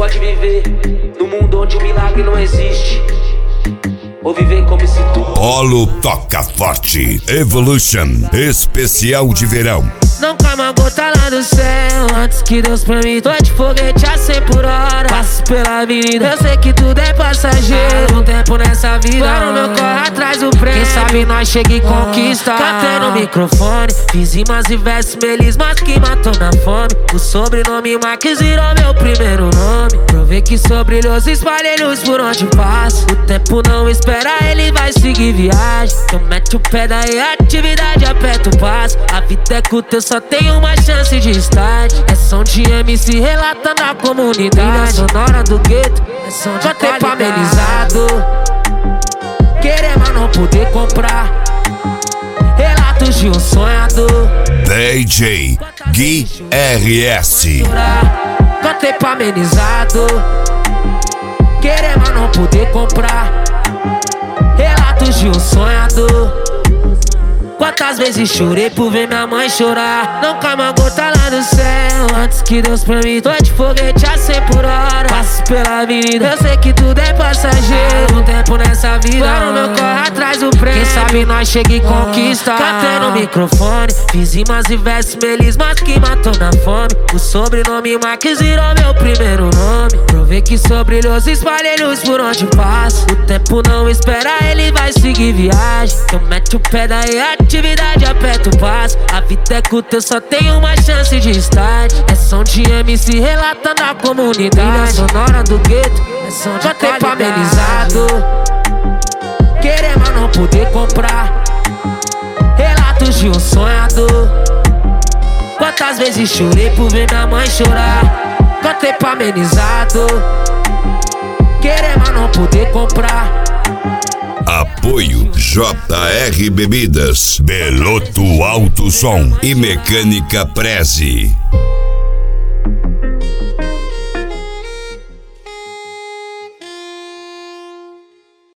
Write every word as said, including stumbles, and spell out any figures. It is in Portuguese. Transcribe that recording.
pode viver num mundo onde o milagre não existe, ou viver como se tudo... Polo toca forte. Evolution, especial de verão. Não cai uma gota lá do céu antes que Deus permita. Tô de foguete a cem por hora, passo pela avenida. Eu sei que tudo é passageiro, um tempo nessa vida. Agora o meu corre atrás do prêmio. Quem sabe nós chega e conquista. Cantei no microfone, fiz rimas e versos melismas que matou na fome. O sobrenome Marques virou meu primeiro nome. Provei que sou brilhoso, espalhei luz por onde passo. O tempo não espera, ele vai seguir viagem. Então mete o pé daí, atividade, aperta o passo. A vida é curta, eu só tenho uma chance de start. É som de M C relatando a comunidade. Trilha sonora do gueto, é som de qualidade. Pra amenizado, querer mas não poder comprar. Relatos de um sonhador. D J Gui R S. Cantei pra amenizado, querer mas não poder comprar. Relatos de um sonhador. Quantas vezes chorei por ver minha mãe chorar. Não cai uma gota lá do céu antes que Deus permita. Tô de foguete a cem por hora, passo pela avenida. Eu sei que tudo é passageiro, um tempo nessa vida. Agora o meu corre atrás do prêmio. Quem sabe nós chega e conquista. Cantei no microfone, fiz rimas e versos melismas que matou na fome. O sobrenome Marques virou meu primeiro nome. Provei que sou brilhoso, espalhei luz por onde passo. O tempo não espera, ele vai seguir viagem. Então mete o pé daí, atividade, aperta o passo. A vida é curta, eu só tenho uma chance de start. É som de M C relatando a comunidade. Trilha sonora do gueto, é som de qualidade. Pra amenizado, querer mas não poder comprar. Relatos de um sonhador. Quantas vezes chorei por ver minha mãe chorar. Cantei pra amenizado, querer mas não poder comprar. Apoio J R Bebidas, Beloto Alto Som e Mecânica Prezi.